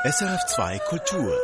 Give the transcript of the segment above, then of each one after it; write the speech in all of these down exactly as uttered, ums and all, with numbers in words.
S R F zwei Kultur.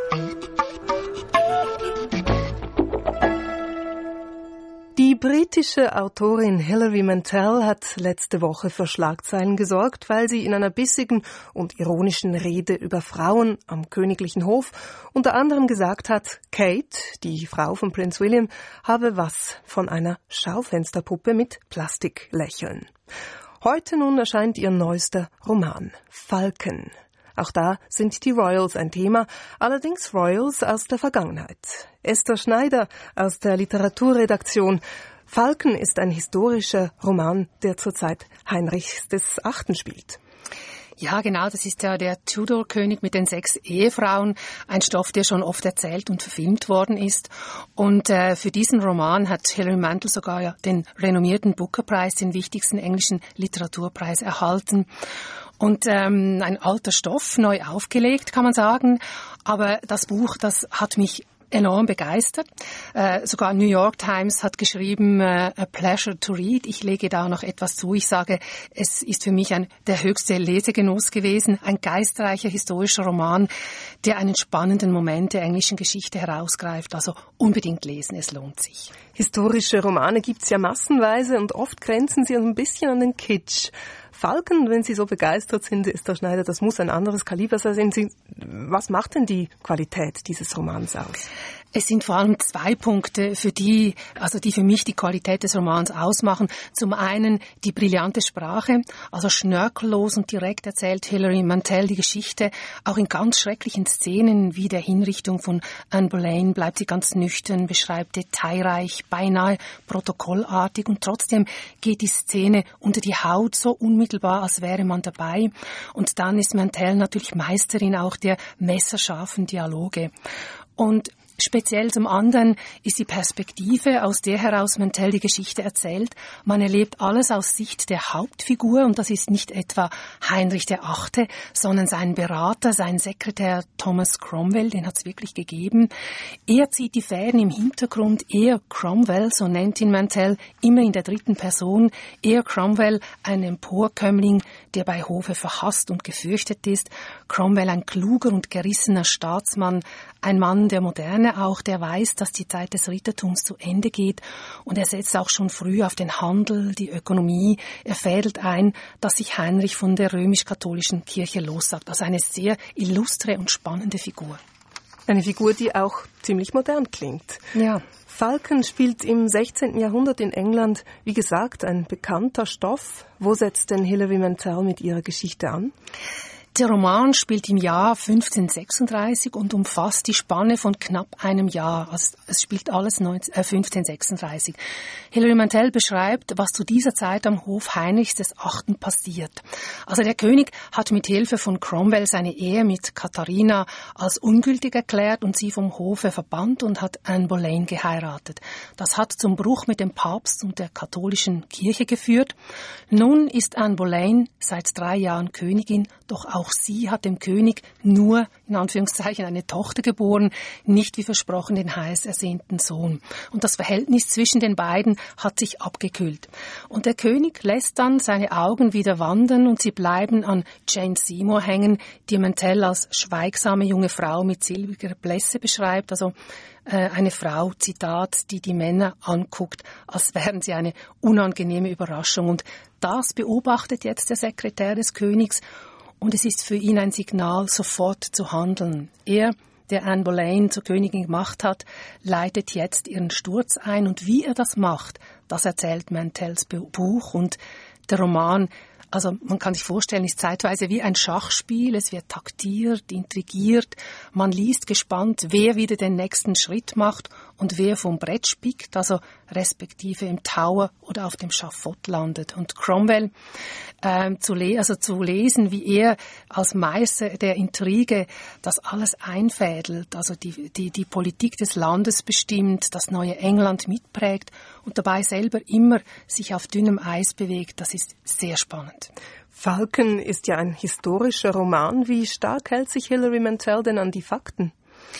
Die britische Autorin Hilary Mantel hat letzte Woche für Schlagzeilen gesorgt, weil sie in einer bissigen und ironischen Rede über Frauen am königlichen Hof unter anderem gesagt hat, Kate, die Frau von Prinz William, habe was von einer Schaufensterpuppe mit Plastiklächeln. Heute nun erscheint ihr neuester Roman, Falken. Auch da sind die Royals ein Thema, allerdings Royals aus der Vergangenheit. Esther Schneider aus der Literaturredaktion. Falken ist ein historischer Roman, der zur Zeit Heinrichs des Achten spielt. Ja, genau, das ist ja der Tudor-König mit den sechs Ehefrauen, ein Stoff, der schon oft erzählt und verfilmt worden ist. Und äh, für diesen Roman hat Hilary Mantel sogar ja den renommierten Booker-Preis, den wichtigsten englischen Literaturpreis, erhalten. Und ähm, ein alter Stoff, neu aufgelegt, kann man sagen. Aber das Buch, das hat mich enorm begeistert. Äh, sogar New York Times hat geschrieben, äh, a pleasure to read. Ich lege da noch etwas zu. Ich sage, es ist für mich ein, der höchste Lesegenuss gewesen. Ein geistreicher historischer Roman, der einen spannenden Moment der englischen Geschichte herausgreift. Also unbedingt lesen, es lohnt sich. Historische Romane gibt's ja massenweise und oft grenzen sie ein bisschen an den Kitsch. Falken, wenn Sie so begeistert sind, Esther Schneider, das muss ein anderes Kaliber sein. Sie, was macht denn die Qualität dieses Romans aus? Es sind vor allem zwei Punkte, für die, also die für mich die Qualität des Romans ausmachen. Zum einen die brillante Sprache, also schnörkellos und direkt erzählt Hilary Mantel die Geschichte. Auch in ganz schrecklichen Szenen wie der Hinrichtung von Anne Boleyn bleibt sie ganz nüchtern, beschreibt detailreich, beinahe protokollartig und trotzdem geht die Szene unter die Haut so unmittelbar, als wäre man dabei. Und dann ist Mantel natürlich Meisterin auch der messerscharfen Dialoge. Und speziell zum anderen ist die Perspektive, aus der heraus Mantel die Geschichte erzählt. Man erlebt alles aus Sicht der Hauptfigur und das ist nicht etwa Heinrich der Achte, sondern sein Berater, sein Sekretär Thomas Cromwell, den hat es wirklich gegeben. Er zieht die Fäden im Hintergrund, er Cromwell, so nennt ihn Mantel, immer in der dritten Person. Er Cromwell, ein Emporkömmling, der bei Hofe verhasst und gefürchtet ist. Cromwell, ein kluger und gerissener Staatsmann, ein Mann der Moderne auch, der weiß, dass die Zeit des Rittertums zu Ende geht und er setzt auch schon früh auf den Handel, die Ökonomie. Er fädelt ein, dass sich Heinrich von der römisch-katholischen Kirche lossagt. Also eine sehr illustre und spannende Figur. Eine Figur, die auch ziemlich modern klingt. Ja. Falken spielt im sechzehnten Jahrhundert in England, wie gesagt, ein bekannter Stoff. Wo setzt denn Hilary Mantel mit ihrer Geschichte an? Der Roman spielt im Jahr fünfzehnhundertsechsunddreißig und umfasst die Spanne von knapp einem Jahr. Also es spielt alles fünfzehnhundertsechsunddreißig. Hilary Mantel beschreibt, was zu dieser Zeit am Hof Heinrichs des Achten passiert. Also der König hat mit Hilfe von Cromwell seine Ehe mit Katharina als ungültig erklärt und sie vom Hofe verbannt und hat Anne Boleyn geheiratet. Das hat zum Bruch mit dem Papst und der katholischen Kirche geführt. Nun ist Anne Boleyn seit drei Jahren Königin, doch auch sie hat dem König nur, in Anführungszeichen, eine Tochter geboren, nicht wie versprochen den heiß ersehnten Sohn. Und das Verhältnis zwischen den beiden hat sich abgekühlt. Und der König lässt dann seine Augen wieder wandern und sie bleiben an Jane Seymour hängen, die Mantel als schweigsame junge Frau mit silbriger Blässe beschreibt, also äh, eine Frau, Zitat, die die Männer anguckt, als wären sie eine unangenehme Überraschung. Und das beobachtet jetzt der Sekretär des Königs und es ist für ihn ein Signal, sofort zu handeln. Er, der Anne Boleyn zur Königin gemacht hat, leitet jetzt ihren Sturz ein. Und wie er das macht, das erzählt Mantels Buch. Und der Roman, also man kann sich vorstellen, ist zeitweise wie ein Schachspiel. Es wird taktiert, intrigiert. Man liest gespannt, wer wieder den nächsten Schritt macht und wer vom Brett spickt, also respektive im Tower oder auf dem Schafott landet. Und Cromwell, ähm, zu, le- also zu lesen, wie er als Meister der Intrige das alles einfädelt, also die, die, die Politik des Landes bestimmt, das neue England mitprägt und dabei selber immer sich auf dünnem Eis bewegt, das ist sehr spannend. Falken ist ja ein historischer Roman. Wie stark hält sich Hilary Mantel denn an die Fakten?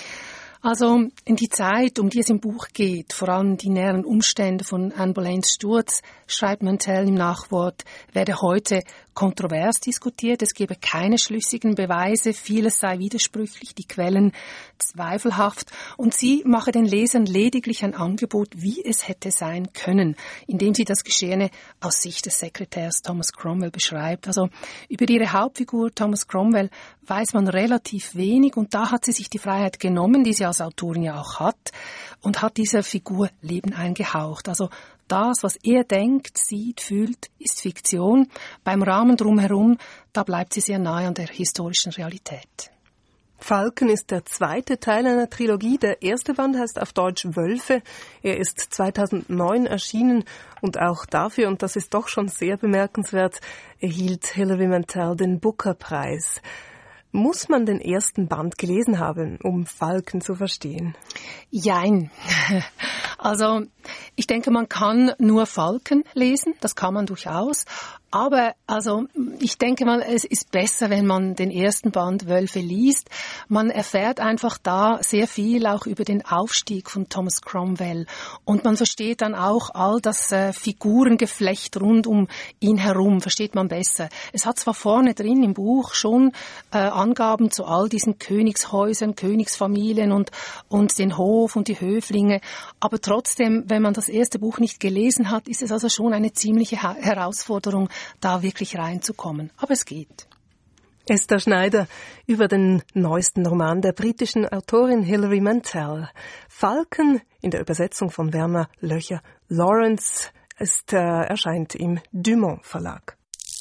Also in die Zeit, um die es im Buch geht, vor allem die näheren Umstände von Anne Boleyns Sturz, schreibt Mantel im Nachwort, werde heute kontrovers diskutiert, es gebe keine schlüssigen Beweise, vieles sei widersprüchlich, die Quellen zweifelhaft und sie mache den Lesern lediglich ein Angebot, wie es hätte sein können, indem sie das Geschehene aus Sicht des Sekretärs Thomas Cromwell beschreibt. Also über ihre Hauptfigur Thomas Cromwell weiß man relativ wenig und da hat sie sich die Freiheit genommen, die sie als Autorin ja auch hat, und hat dieser Figur Leben eingehaucht. Also das, was er denkt, sieht, fühlt, ist Fiktion. Beim Rahmen drumherum, da bleibt sie sehr nahe an der historischen Realität. Falken ist der zweite Teil einer Trilogie. Der erste Band heißt auf Deutsch Wölfe. Er ist zweitausendneun erschienen und auch dafür, und das ist doch schon sehr bemerkenswert, erhielt Hilary Mantel den Booker-Preis. Muss man den ersten Band gelesen haben, um Falken zu verstehen? Jein. Also ich denke, man kann nur Falken lesen, das kann man durchaus. Aber also ich denke mal, es ist besser, wenn man den ersten Band Wölfe liest. Man erfährt einfach da sehr viel auch über den Aufstieg von Thomas Cromwell. Und man versteht dann auch all das äh, Figurengeflecht rund um ihn herum, versteht man besser. Es hat zwar vorne drin im Buch schon äh, Angaben zu all diesen Königshäusern, Königsfamilien und, und den Hof und die Höflinge, aber trotzdem, wenn man das erste Buch nicht gelesen hat, ist es also schon eine ziemliche ha- Herausforderung, da wirklich reinzukommen. Aber es geht. Esther Schneider über den neuesten Roman der britischen Autorin Hilary Mantel. Falken in der Übersetzung von Werner Löcher Lawrence ist, äh, erscheint im Dumont Verlag.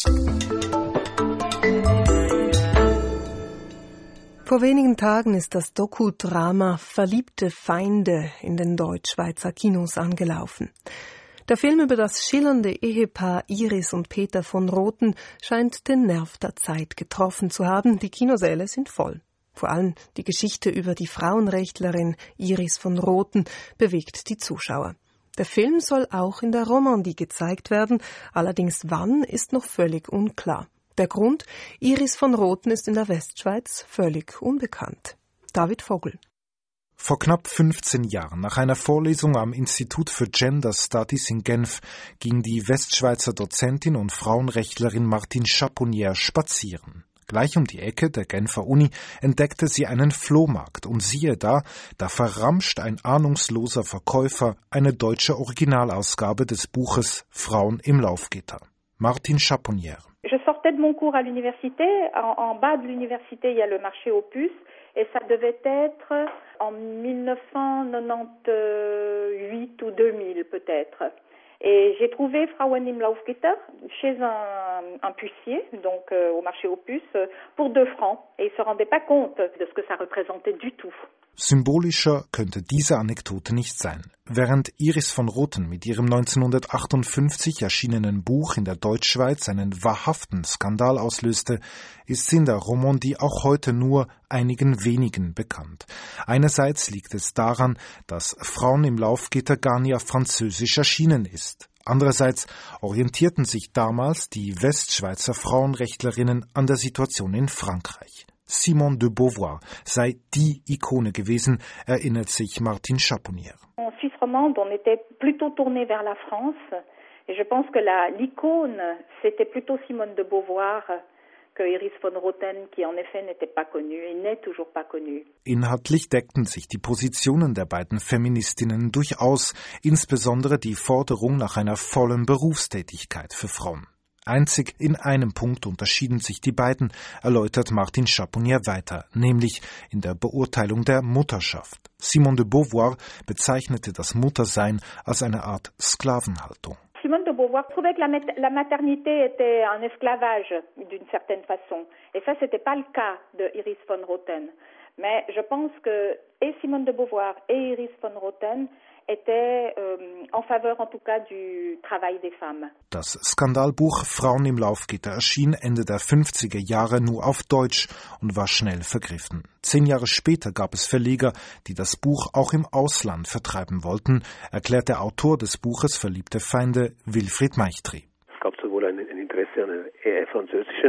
Vor wenigen Tagen ist das Doku-Drama Verliebte Feinde in den Deutschschweizer Kinos angelaufen. Der Film über das schillernde Ehepaar Iris und Peter von Rothen scheint den Nerv der Zeit getroffen zu haben. Die Kinosäle sind voll. Vor allem die Geschichte über die Frauenrechtlerin Iris von Rothen bewegt die Zuschauer. Der Film soll auch in der Romandie gezeigt werden, allerdings wann ist noch völlig unklar. Der Grund: Iris von Rothen ist in der Westschweiz völlig unbekannt. David Vogel. Vor knapp fünfzehn Jahren, nach einer Vorlesung am Institut für Gender Studies in Genf, ging die Westschweizer Dozentin und Frauenrechtlerin Martine Chaponier spazieren. Gleich um die Ecke der Genfer Uni entdeckte sie einen Flohmarkt und siehe da, da verramscht ein ahnungsloser Verkäufer eine deutsche Originalausgabe des Buches Frauen im Laufgitter. Martine Chaponier. Je sortais de mon cours à l'université. En, en bas de l'université, il y a le marché aux puces. Et ça devait être en dix-neuf cent quatre-vingt-huit ou deux mille peut-être. Et j'ai trouvé Frauen im Laufgitter chez un, un pucier, donc euh, au marché aux puces, pour deux francs. Et il ne se rendait pas compte de ce que ça représentait du tout. Symbolischer könnte diese Anekdote nicht sein. Während Iris von Rothen mit ihrem neunzehnhundertachtundfünfzig erschienenen Buch in der Deutschschweiz einen wahrhaften Skandal auslöste, ist sie in der Romandie auch heute nur einigen wenigen bekannt. Einerseits liegt es daran, dass Frauen im Laufgitter gar nie auf Französisch erschienen ist. Andererseits orientierten sich damals die Westschweizer Frauenrechtlerinnen an der Situation in Frankreich. Simone de Beauvoir sei die Ikone gewesen, erinnert sich Martine Chaponier. En Suisse romande, on était plutôt tourné vers la France. Et je pense que la, l'icône, c'était plutôt Simone de Beauvoir que Iris von Rothen, qui en effet n'était pas connue et n'est toujours pas connue. Inhaltlich deckten sich die Positionen der beiden Feministinnen durchaus, insbesondere die Forderung nach einer vollen Berufstätigkeit für Frauen. Einzig in einem Punkt unterschieden sich die beiden, erläutert Martine Chaponier weiter, nämlich in der Beurteilung der Mutterschaft. Simone de Beauvoir bezeichnete das Muttersein als eine Art Sklavenhaltung. Simone de Beauvoir trouvait que la, la maternité était un esclavage d'une certaine façon. Et ça, c'était pas le cas de Iris von Rothen. Mais je pense que et Simone de Beauvoir et Iris von Rothen était euh, en faveur en tout cas du travail des femmes. Das Skandalbuch Frauen im Laufgitter erschien Ende der fünfziger Jahre nur auf Deutsch und war schnell vergriffen. Zehn Jahre später gab es Verleger, die das Buch auch im Ausland vertreiben wollten, erklärt der Autor des Buches Verliebte Feinde, Wilfried Meichtry. Es gab sowohl ein, ein Interesse an einer französischen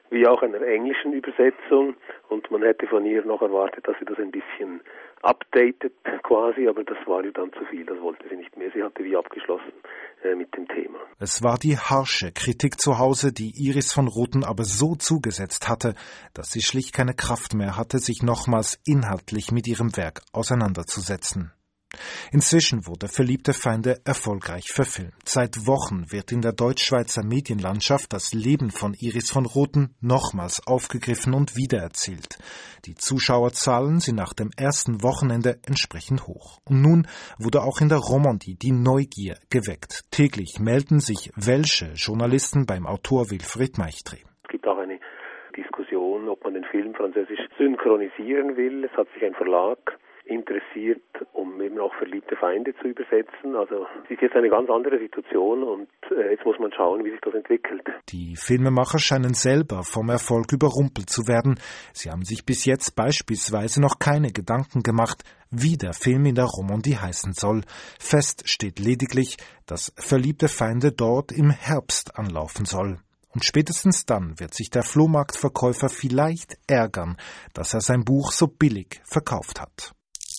wie auch einer englischen Übersetzung. Und man hätte von ihr noch erwartet, dass sie das ein bisschen updatet quasi, aber das war ihr dann zu viel, das wollte sie nicht mehr. Sie hatte wie abgeschlossen äh, mit dem Thema. Es war die harsche Kritik zu Hause, die Iris von Rothen aber so zugesetzt hatte, dass sie schlicht keine Kraft mehr hatte, sich nochmals inhaltlich mit ihrem Werk auseinanderzusetzen. Inzwischen wurde Verliebte Feinde erfolgreich verfilmt. Seit Wochen wird in der Deutschschweizer Medienlandschaft das Leben von Iris von Rothen nochmals aufgegriffen und wiedererzählt. Die Zuschauerzahlen sind nach dem ersten Wochenende entsprechend hoch. Und nun wurde auch in der Romandie die Neugier geweckt. Täglich melden sich welsche Journalisten beim Autor Wilfried Meichtry. Es gibt auch eine Diskussion, ob man den Film französisch synchronisieren will. Es hat sich ein Verlag interessiert, um eben auch Verliebte Feinde zu übersetzen. Also es ist jetzt eine ganz andere Situation und äh, jetzt muss man schauen, wie sich das entwickelt. Die Filmemacher scheinen selber vom Erfolg überrumpelt zu werden. Sie haben sich bis jetzt beispielsweise noch keine Gedanken gemacht, wie der Film in der Romandie heißen soll. Fest steht lediglich, dass Verliebte Feinde dort im Herbst anlaufen soll. Und spätestens dann wird sich der Flohmarktverkäufer vielleicht ärgern, dass er sein Buch so billig verkauft hat.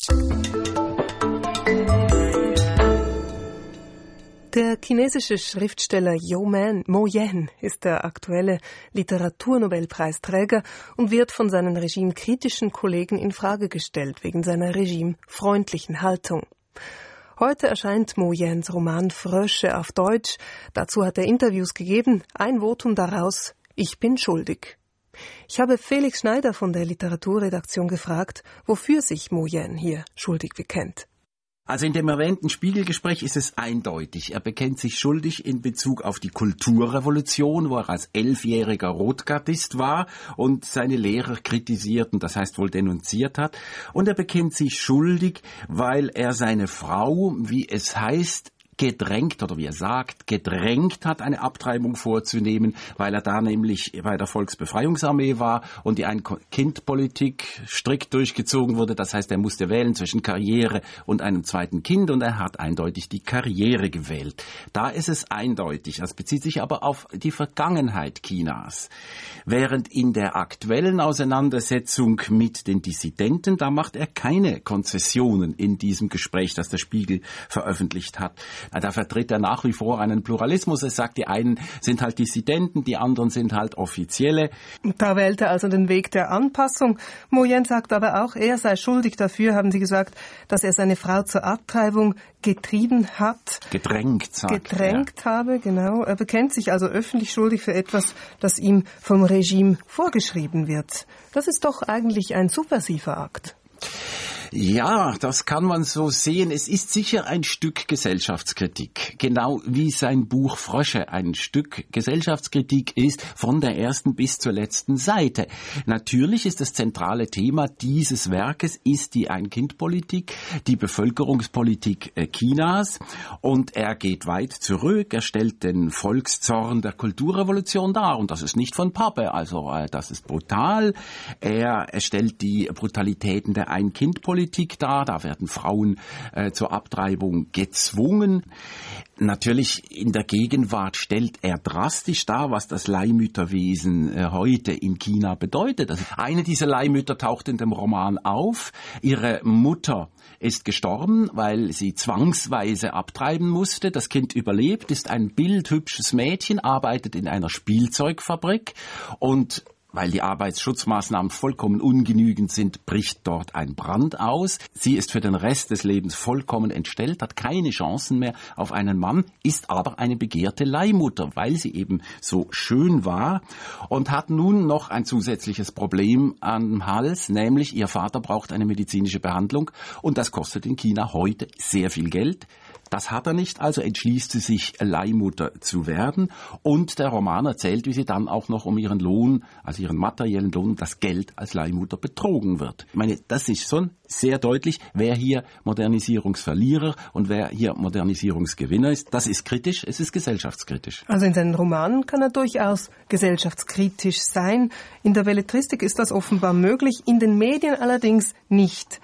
Der chinesische Schriftsteller Mo Yan ist der aktuelle Literaturnobelpreisträger und wird von seinen regimekritischen Kollegen in Frage gestellt wegen seiner regimefreundlichen Haltung. Heute erscheint Mo Yans Roman Frösche auf Deutsch. Dazu hat er Interviews gegeben. Ein Votum daraus: Ich bin schuldig. Ich habe Felix Schneider von der Literaturredaktion gefragt, wofür sich Mo Yan hier schuldig bekennt. Also in dem erwähnten Spiegelgespräch ist es eindeutig. Er bekennt sich schuldig in Bezug auf die Kulturrevolution, wo er als elfjähriger Rotgardist war und seine Lehrer kritisiert und das heißt wohl denunziert hat. Und er bekennt sich schuldig, weil er seine Frau, wie es heißt, gedrängt, oder wie er sagt, gedrängt hat, eine Abtreibung vorzunehmen, weil er da nämlich bei der Volksbefreiungsarmee war und die Ein-Kind-Politik strikt durchgezogen wurde. Das heißt, er musste wählen zwischen Karriere und einem zweiten Kind und er hat eindeutig die Karriere gewählt. Da ist es eindeutig. Das bezieht sich aber auf die Vergangenheit Chinas. Während in der aktuellen Auseinandersetzung mit den Dissidenten, da macht er keine Konzessionen in diesem Gespräch, das der Spiegel veröffentlicht hat. Da vertritt er nach wie vor einen Pluralismus. Er sagt, die einen sind halt Dissidenten, die anderen sind halt Offizielle. Da wählt er also den Weg der Anpassung. Mo Yan sagt aber auch, er sei schuldig dafür, haben Sie gesagt, dass er seine Frau zur Abtreibung getrieben hat. Gedrängt, sagt Gedrängt er. habe, genau. Er bekennt sich also öffentlich schuldig für etwas, das ihm vom Regime vorgeschrieben wird. Das ist doch eigentlich ein subversiver Akt. Ja, das kann man so sehen. Es ist sicher ein Stück Gesellschaftskritik, genau wie sein Buch Frösche ein Stück Gesellschaftskritik ist, von der ersten bis zur letzten Seite. Natürlich ist das zentrale Thema dieses Werkes ist die Ein-Kind-Politik, die Bevölkerungspolitik Chinas, und er geht weit zurück. Er stellt den Volkszorn der Kulturrevolution dar, und das ist nicht von Pappe, also das ist brutal. Er, er stellt die Brutalitäten der Ein-Kind-Politik dar, da werden Frauen äh, zur Abtreibung gezwungen. Natürlich in der Gegenwart stellt er drastisch dar, was das Leihmütterwesen äh, heute in China bedeutet. Also eine dieser Leihmütter taucht in dem Roman auf. Ihre Mutter ist gestorben, weil sie zwangsweise abtreiben musste. Das Kind überlebt, ist ein bildhübsches Mädchen, arbeitet in einer Spielzeugfabrik und weil die Arbeitsschutzmaßnahmen vollkommen ungenügend sind, bricht dort ein Brand aus. Sie ist für den Rest des Lebens vollkommen entstellt, hat keine Chancen mehr auf einen Mann, ist aber eine begehrte Leihmutter, weil sie eben so schön war und hat nun noch ein zusätzliches Problem am Hals, nämlich ihr Vater braucht eine medizinische Behandlung und das kostet in China heute sehr viel Geld. Das hat er nicht, also entschließt sie sich, Leihmutter zu werden. Und der Roman erzählt, wie sie dann auch noch um ihren Lohn, also ihren materiellen Lohn, das Geld als Leihmutter betrogen wird. Ich meine, das ist schon sehr deutlich, wer hier Modernisierungsverlierer und wer hier Modernisierungsgewinner ist. Das ist kritisch, es ist gesellschaftskritisch. Also in seinen Romanen kann er durchaus gesellschaftskritisch sein. In der Belletristik ist das offenbar möglich, in den Medien allerdings nicht.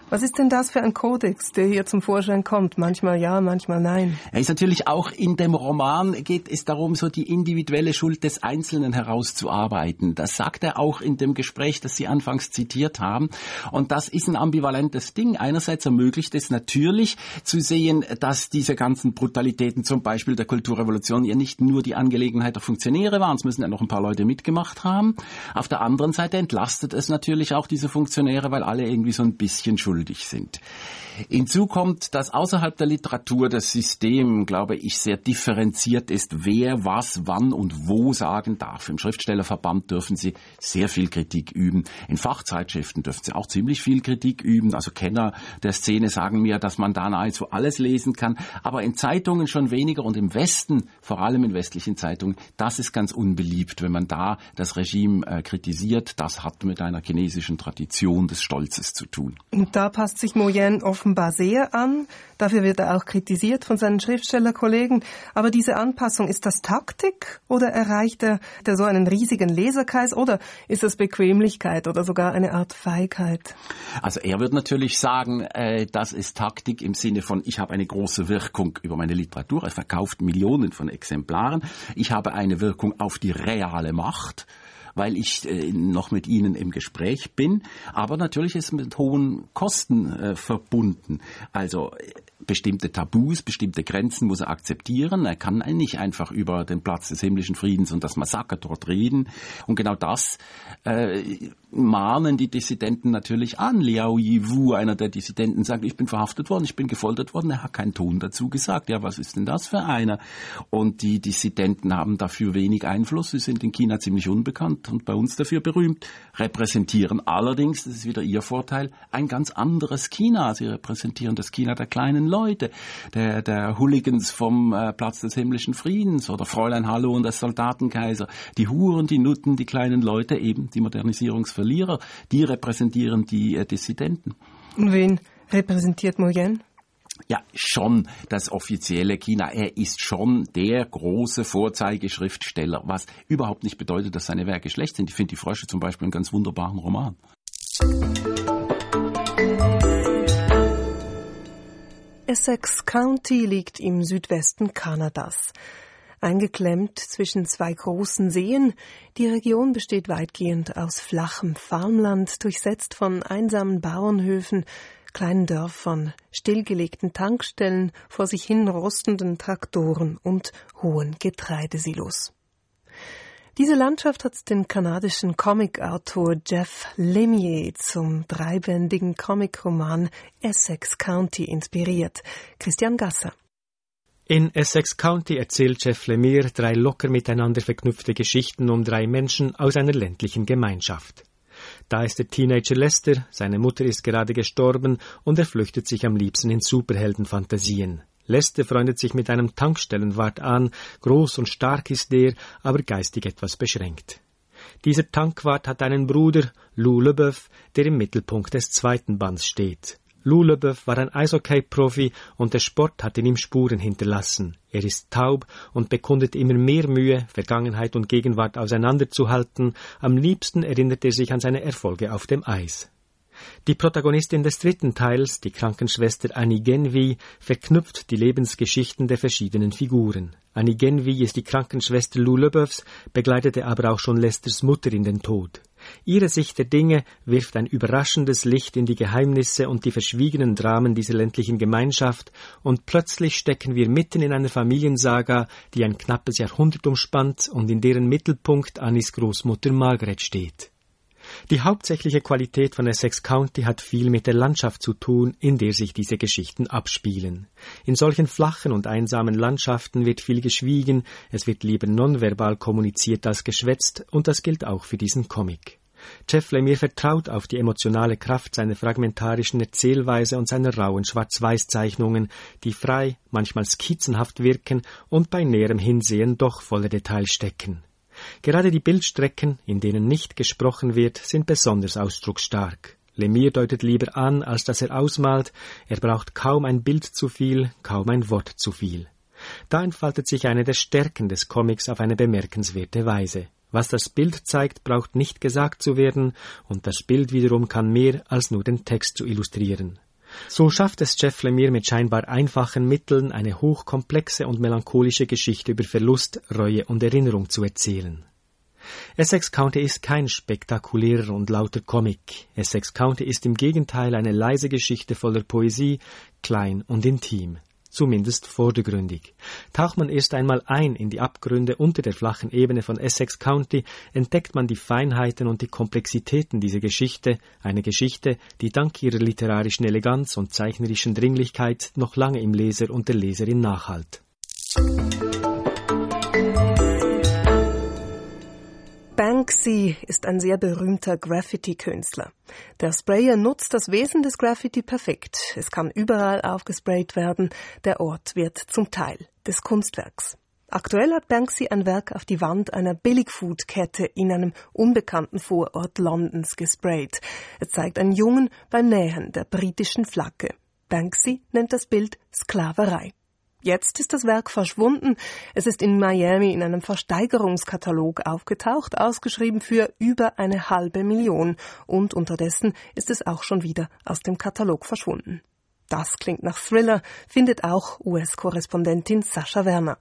Was ist denn das für ein Kodex, der hier zum Vorschein kommt? Manchmal ja, manchmal nein. Er ist natürlich auch in dem Roman, geht es darum, so die individuelle Schuld des Einzelnen herauszuarbeiten. Das sagt er auch in dem Gespräch, das Sie anfangs zitiert haben. Und das ist ein ambivalentes Ding. Einerseits ermöglicht es natürlich zu sehen, dass diese ganzen Brutalitäten, zum Beispiel der Kulturrevolution, ja nicht nur die Angelegenheit der Funktionäre waren. Es müssen ja noch ein paar Leute mitgemacht haben. Auf der anderen Seite entlastet es natürlich auch diese Funktionäre, weil alle irgendwie so ein bisschen schuldig sind. Hinzu kommt, dass außerhalb der Literatur das System, glaube ich, sehr differenziert ist, wer was, wann und wo sagen darf. Im Schriftstellerverband dürfen Sie sehr viel Kritik üben. In Fachzeitschriften dürfen Sie auch ziemlich viel Kritik üben. Also Kenner der Szene sagen mir, dass man da nahezu alles lesen kann. Aber in Zeitungen schon weniger und im Westen, vor allem in westlichen Zeitungen, das ist ganz unbeliebt, wenn man da das Regime äh, kritisiert. Das hat mit einer chinesischen Tradition des Stolzes zu tun. Und da passt sich Nguyen offenbar sehr an. Dafür wird er auch kritisiert von seinen Schriftstellerkollegen. Aber diese Anpassung, ist das Taktik oder erreicht er so einen riesigen Leserkreis oder ist das Bequemlichkeit oder sogar eine Art Feigheit? Also er wird natürlich sagen, äh, das ist Taktik im Sinne von, ich habe eine große Wirkung über meine Literatur. Er verkauft Millionen von Exemplaren. Ich habe eine Wirkung auf die reale Macht, weil ich äh, noch mit Ihnen im Gespräch bin. Aber natürlich ist es mit hohen Kosten äh, verbunden. Also äh, bestimmte Tabus, bestimmte Grenzen muss er akzeptieren. Er kann nicht einfach über den Platz des himmlischen Friedens und das Massaker dort reden. Und genau das äh, mahnen die Dissidenten natürlich an. Liao Yiwu, einer der Dissidenten, sagt, ich bin verhaftet worden, ich bin gefoltert worden. Er hat keinen Ton dazu gesagt. Ja, was ist denn das für einer? Und die Dissidenten haben dafür wenig Einfluss. Sie sind in China ziemlich unbekannt und bei uns dafür berühmt, repräsentieren allerdings, das ist wieder ihr Vorteil, ein ganz anderes China. Sie repräsentieren das China der kleinen Leute, der, der Hooligans vom äh, Platz des himmlischen Friedens oder Fräulein Hallo und das Soldatenkaiser, die Huren, die Nutten, die kleinen Leute, eben die Modernisierungsverlierer, die repräsentieren die äh, Dissidenten. Und wen repräsentiert Nguyen? Ja, schon das offizielle China. Er ist schon der große Vorzeigeschriftsteller, was überhaupt nicht bedeutet, dass seine Werke schlecht sind. Ich finde die Frösche zum Beispiel einen ganz wunderbaren Roman. Essex County liegt im Südwesten Kanadas. Eingeklemmt zwischen zwei großen Seen, die Region besteht weitgehend aus flachem Farmland, durchsetzt von einsamen Bauernhöfen, kleinen Dörfern, stillgelegten Tankstellen, vor sich hin rostenden Traktoren und hohen Getreidesilos. Diese Landschaft hat den kanadischen Comicautor Jeff Lemire zum dreibändigen Comicroman Essex County inspiriert. Christian Gasser. In Essex County erzählt Jeff Lemire drei locker miteinander verknüpfte Geschichten um drei Menschen aus einer ländlichen Gemeinschaft. Da ist der Teenager Lester, seine Mutter ist gerade gestorben und er flüchtet sich am liebsten in Superheldenfantasien. Lester freundet sich mit einem Tankstellenwart an, groß und stark ist er, aber geistig etwas beschränkt. Dieser Tankwart hat einen Bruder, Lou Leboeuf, der im Mittelpunkt des zweiten Bands steht. Lou Leboeuf war ein Eishockey-Profi und der Sport hat in ihm Spuren hinterlassen. Er ist taub und bekundet immer mehr Mühe, Vergangenheit und Gegenwart auseinanderzuhalten. Am liebsten erinnert er sich an seine Erfolge auf dem Eis. Die Protagonistin des dritten Teils, die Krankenschwester Annie Genvi, verknüpft die Lebensgeschichten der verschiedenen Figuren. Annie Genvi ist die Krankenschwester Lou Leboeufs, begleitete aber auch schon Lesters Mutter in den Tod. Ihre Sicht der Dinge wirft ein überraschendes Licht in die Geheimnisse und die verschwiegenen Dramen dieser ländlichen Gemeinschaft, und plötzlich stecken wir mitten in einer Familiensaga, die ein knappes Jahrhundert umspannt und in deren Mittelpunkt Annies Großmutter Margaret steht. Die hauptsächliche Qualität von Essex County hat viel mit der Landschaft zu tun, in der sich diese Geschichten abspielen. In solchen flachen und einsamen Landschaften wird viel geschwiegen, es wird lieber nonverbal kommuniziert als geschwätzt, und das gilt auch für diesen Comic. Jeff Lemire vertraut auf die emotionale Kraft seiner fragmentarischen Erzählweise und seiner rauen Schwarz-Weiß-Zeichnungen, die frei, manchmal skizzenhaft wirken und bei näherem Hinsehen doch voller Detail stecken. Gerade die Bildstrecken, in denen nicht gesprochen wird, sind besonders ausdrucksstark. Lemire deutet lieber an, als dass er ausmalt. Er braucht kaum ein Bild zu viel, kaum ein Wort zu viel. Da entfaltet sich eine der Stärken des Comics auf eine bemerkenswerte Weise. Was das Bild zeigt, braucht nicht gesagt zu werden, und das Bild wiederum kann mehr als nur den Text zu illustrieren. So schafft es Jeff Lemire mit scheinbar einfachen Mitteln, eine hochkomplexe und melancholische Geschichte über Verlust, Reue und Erinnerung zu erzählen. Essex County ist kein spektakulärer und lauter Comic. Essex County ist im Gegenteil eine leise Geschichte voller Poesie, klein und intim. Zumindest vordergründig. Taucht man erst einmal ein in die Abgründe unter der flachen Ebene von Essex County, entdeckt man die Feinheiten und die Komplexitäten dieser Geschichte, eine Geschichte, die dank ihrer literarischen Eleganz und zeichnerischen Dringlichkeit noch lange im Leser und der Leserin nachhallt. Banksy ist ein sehr berühmter Graffiti-Künstler. Der Sprayer nutzt das Wesen des Graffiti perfekt. Es kann überall aufgesprayt werden. Der Ort wird zum Teil des Kunstwerks. Aktuell hat Banksy ein Werk auf die Wand einer Billigfood-Kette in einem unbekannten Vorort Londons gesprayt. Es zeigt einen Jungen beim Nähen der britischen Flagge. Banksy nennt das Bild Sklaverei. Jetzt ist das Werk verschwunden. Es ist in Miami in einem Versteigerungskatalog aufgetaucht, ausgeschrieben für über eine halbe Million. Und unterdessen ist es auch schon wieder aus dem Katalog verschwunden. Das klingt nach Thriller, findet auch U S-Korrespondentin Sascha Werner.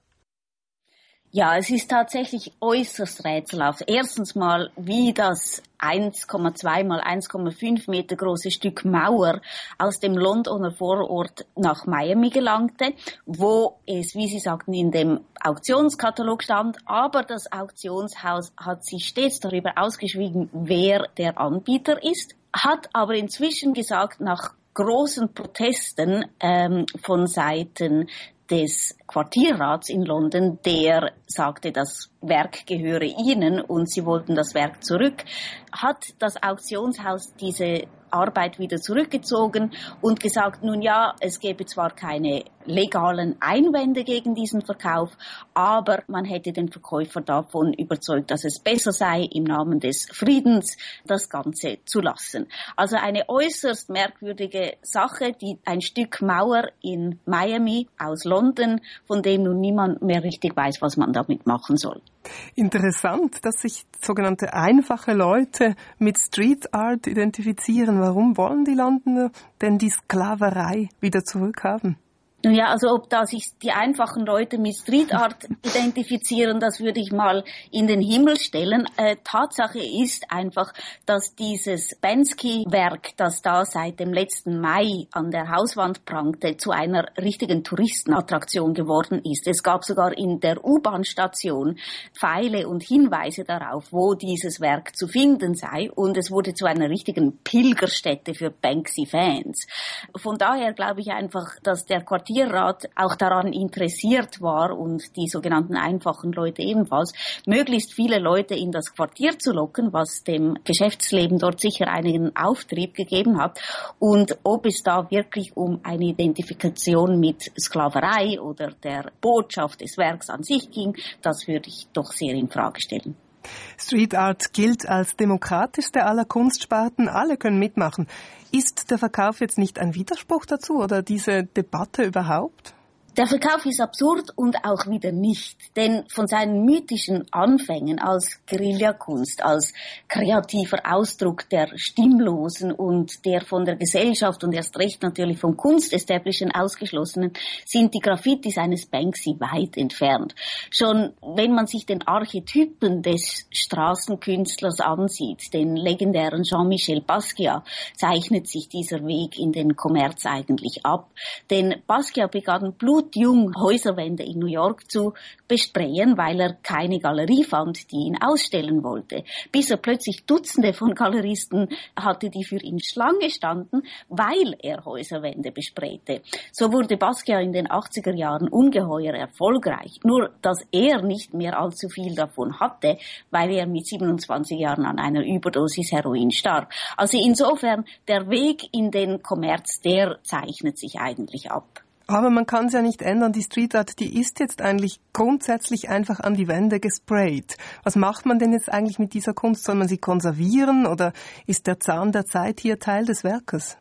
Ja, es ist tatsächlich äußerst rätselhaft. Erstens mal, wie das eins Komma zwei mal eins Komma fünf Meter große Stück Mauer aus dem Londoner Vorort nach Miami gelangte, wo es, wie Sie sagten, in dem Auktionskatalog stand. Aber das Auktionshaus hat sich stets darüber ausgeschwiegen, wer der Anbieter ist, hat aber inzwischen gesagt, nach großen Protesten ähm, von Seiten des Quartierrats in London, der sagte, das Werk gehöre ihnen und sie wollten das Werk zurück, hat das Auktionshaus diese Arbeit wieder zurückgezogen und gesagt, nun ja, es gäbe zwar keine legalen Einwände gegen diesen Verkauf, aber man hätte den Verkäufer davon überzeugt, dass es besser sei, im Namen des Friedens das Ganze zu lassen. Also eine äußerst merkwürdige Sache, die ein Stück Mauer in Miami aus London, von dem nun niemand mehr richtig weiß, was man damit machen soll. Interessant, dass sich sogenannte einfache Leute mit Street Art identifizieren. Warum wollen die Londoner denn die Sklaverei wieder zurückhaben? Ja, also ob da sich die einfachen Leute mit Street Art identifizieren, das würde ich mal in den Himmel stellen. Äh, Tatsache ist einfach, dass dieses Banksy-Werk, das da seit dem letzten Mai an der Hauswand prangte, zu einer richtigen Touristenattraktion geworden ist. Es gab sogar in der U-Bahn-Station Pfeile und Hinweise darauf, wo dieses Werk zu finden sei, und es wurde zu einer richtigen Pilgerstätte für Banksy-Fans. Von daher glaube ich einfach, dass der Quartier Rat auch daran interessiert war und die sogenannten einfachen Leute ebenfalls, möglichst viele Leute in das Quartier zu locken, was dem Geschäftsleben dort sicher einigen Auftrieb gegeben hat. Und ob es da wirklich um eine Identifikation mit Sklaverei oder der Botschaft des Werks an sich ging, das würde ich doch sehr in Frage stellen. Street Art gilt als demokratischste aller Kunstsparten. Alle können mitmachen. Ist der Verkauf jetzt nicht ein Widerspruch dazu oder diese Debatte überhaupt? Der Verkauf ist absurd und auch wieder nicht, denn von seinen mythischen Anfängen als Guerillakunst, als kreativer Ausdruck der Stimmlosen und der von der Gesellschaft und erst recht natürlich vom Kunstestablishment ausgeschlossenen, sind die Graffitis eines Banksy weit entfernt. Schon wenn man sich den Archetypen des Straßenkünstlers ansieht, den legendären Jean-Michel Basquiat, zeichnet sich dieser Weg in den Kommerz eigentlich ab. Denn Basquiat begann Blut jung Häuserwände in New York zu besprayen, weil er keine Galerie fand, die ihn ausstellen wollte. Bis er plötzlich Dutzende von Galeristen hatte, die für ihn Schlange standen, weil er Häuserwände besprayte. So wurde Basquiat in den achtziger Jahren ungeheuer erfolgreich. Nur, dass er nicht mehr allzu viel davon hatte, weil er mit siebenundzwanzig Jahren an einer Überdosis Heroin starb. Also insofern, der Weg in den Kommerz, der zeichnet sich eigentlich ab. Aber man kann es ja nicht ändern. Die Street Art, die ist jetzt eigentlich grundsätzlich einfach an die Wände gesprayt. Was macht man denn jetzt eigentlich mit dieser Kunst? Soll man sie konservieren oder ist der Zahn der Zeit hier Teil des Werkes?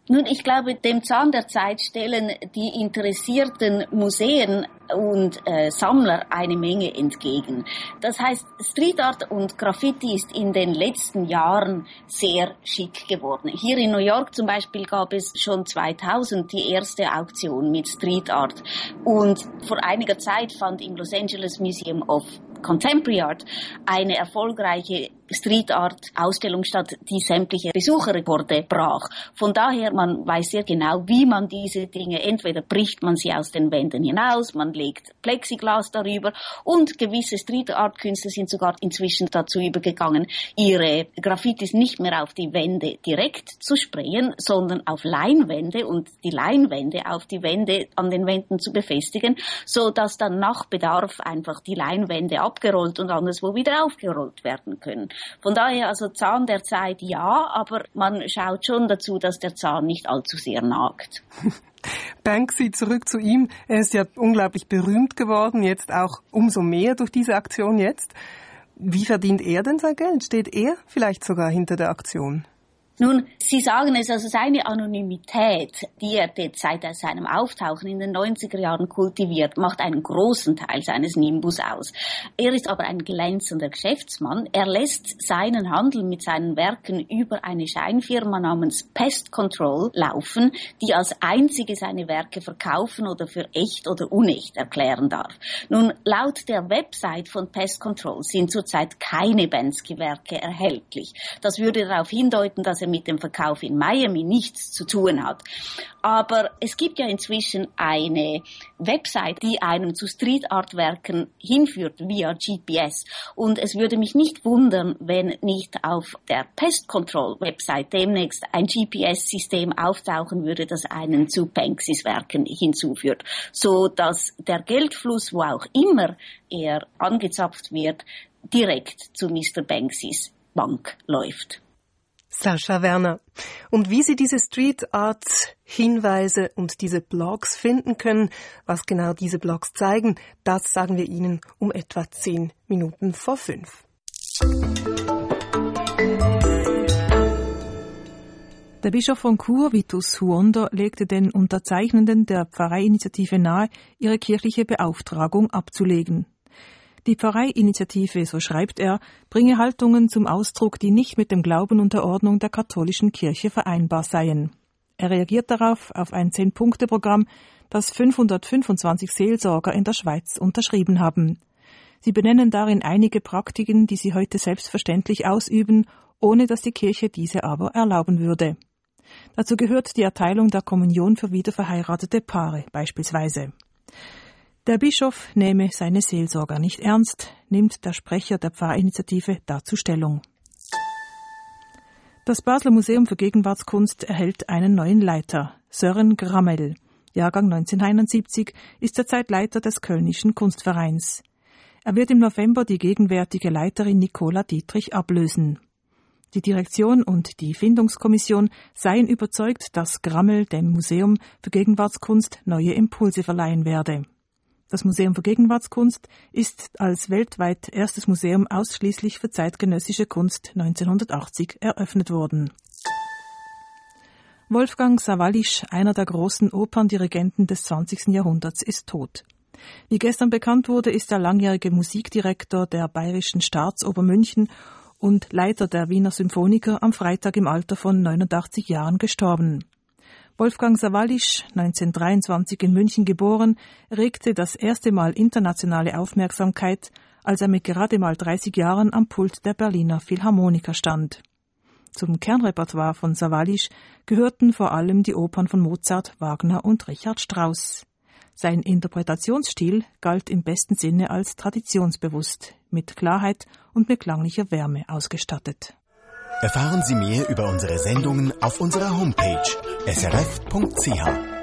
Nun, ich glaube, dem Zahn der Zeit stellen die interessierten Museen und äh, Sammler eine Menge entgegen. Das heißt, Street Art und Graffiti ist in den letzten Jahren sehr schick geworden. Hier in New York zum Beispiel gab es schon zweitausend die erste Auktion mit Street Art. Und vor einiger Zeit fand im Los Angeles Museum of Contemporary Art eine erfolgreiche Street Art Ausstellung statt, die sämtliche Besucherrekorde brach. Von daher, man weiß sehr genau, wie man diese Dinge, entweder bricht man sie aus den Wänden hinaus, man legt Plexiglas darüber, und gewisse Street Art Künstler sind sogar inzwischen dazu übergegangen, ihre Graffitis nicht mehr auf die Wände direkt zu sprayen, sondern auf Leinwände und die Leinwände auf die Wände an den Wänden zu befestigen, so dass dann nach Bedarf einfach die Leinwände abgerollt und anderswo wieder aufgerollt werden können. Von daher, also Zahn der Zeit ja, aber man schaut schon dazu, dass der Zahn nicht allzu sehr nagt. Banksy, zurück zu ihm. Er ist ja unglaublich berühmt geworden, jetzt auch umso mehr durch diese Aktion jetzt. Wie verdient er denn sein Geld? Steht er vielleicht sogar hinter der Aktion? Nun, Sie sagen es, also seine Anonymität, die er seit seinem Auftauchen in den neunziger Jahren kultiviert, macht einen großen Teil seines Nimbus aus. Er ist aber ein glänzender Geschäftsmann. Er lässt seinen Handel mit seinen Werken über eine Scheinfirma namens Pest Control laufen, die als einzige seine Werke verkaufen oder für echt oder unecht erklären darf. Nun, laut der Website von Pest Control sind zurzeit keine Banksy-Werke erhältlich. Das würde darauf hindeuten, dass er mit dem Verkauf in Miami nichts zu tun hat. Aber es gibt ja inzwischen eine Website, die einem zu Street Art Werken hinführt via G P S. Und es würde mich nicht wundern, wenn nicht auf der Pest Control Website demnächst ein G P S-System auftauchen würde, das einen zu Banksys Werken hinzuführt, so dass der Geldfluss, wo auch immer er angezapft wird, direkt zu Mister Banksys Bank läuft. Sascha Werner. Und wie Sie diese Street Art Hinweise und diese Blogs finden können, was genau diese Blogs zeigen, das sagen wir Ihnen um etwa zehn Minuten vor fünf. Der Bischof von Chur, Vitus Huonder, legte den Unterzeichnenden der Pfarreiinitiative nahe, ihre kirchliche Beauftragung abzulegen. Die Pfarreiinitiative, so schreibt er, bringe Haltungen zum Ausdruck, die nicht mit dem Glauben und der Ordnung der katholischen Kirche vereinbar seien. Er reagiert darauf auf ein Zehn-Punkte-Programm, das fünfhundertfünfundzwanzig Seelsorger in der Schweiz unterschrieben haben. Sie benennen darin einige Praktiken, die sie heute selbstverständlich ausüben, ohne dass die Kirche diese aber erlauben würde. Dazu gehört die Erteilung der Kommunion für wiederverheiratete Paare beispielsweise. Der Bischof nehme seine Seelsorger nicht ernst, nimmt der Sprecher der Pfarrinitiative dazu Stellung. Das Basler Museum für Gegenwartskunst erhält einen neuen Leiter, Sören Grammel. Jahrgang neunzehnhunderteinundsiebzig, ist derzeit Leiter des Kölnischen Kunstvereins. Er wird im November die gegenwärtige Leiterin Nicola Dietrich ablösen. Die Direktion und die Findungskommission seien überzeugt, dass Grammel dem Museum für Gegenwartskunst neue Impulse verleihen werde. Das Museum für Gegenwartskunst ist als weltweit erstes Museum ausschließlich für zeitgenössische Kunst neunzehnhundertachtzig eröffnet worden. Wolfgang Sawallisch, einer der großen Operndirigenten des zwanzigsten Jahrhunderts, ist tot. Wie gestern bekannt wurde, ist er langjährige Musikdirektor der Bayerischen Staatsoper München und Leiter der Wiener Symphoniker am Freitag im Alter von neunundachtzig Jahren gestorben. Wolfgang Sawallisch, neunzehnhundertdreiundzwanzig in München geboren, regte das erste Mal internationale Aufmerksamkeit, als er mit gerade mal dreißig Jahren am Pult der Berliner Philharmoniker stand. Zum Kernrepertoire von Sawallisch gehörten vor allem die Opern von Mozart, Wagner und Richard Strauss. Sein Interpretationsstil galt im besten Sinne als traditionsbewusst, mit Klarheit und mit klanglicher Wärme ausgestattet. Erfahren Sie mehr über unsere Sendungen auf unserer Homepage s r f punkt c h.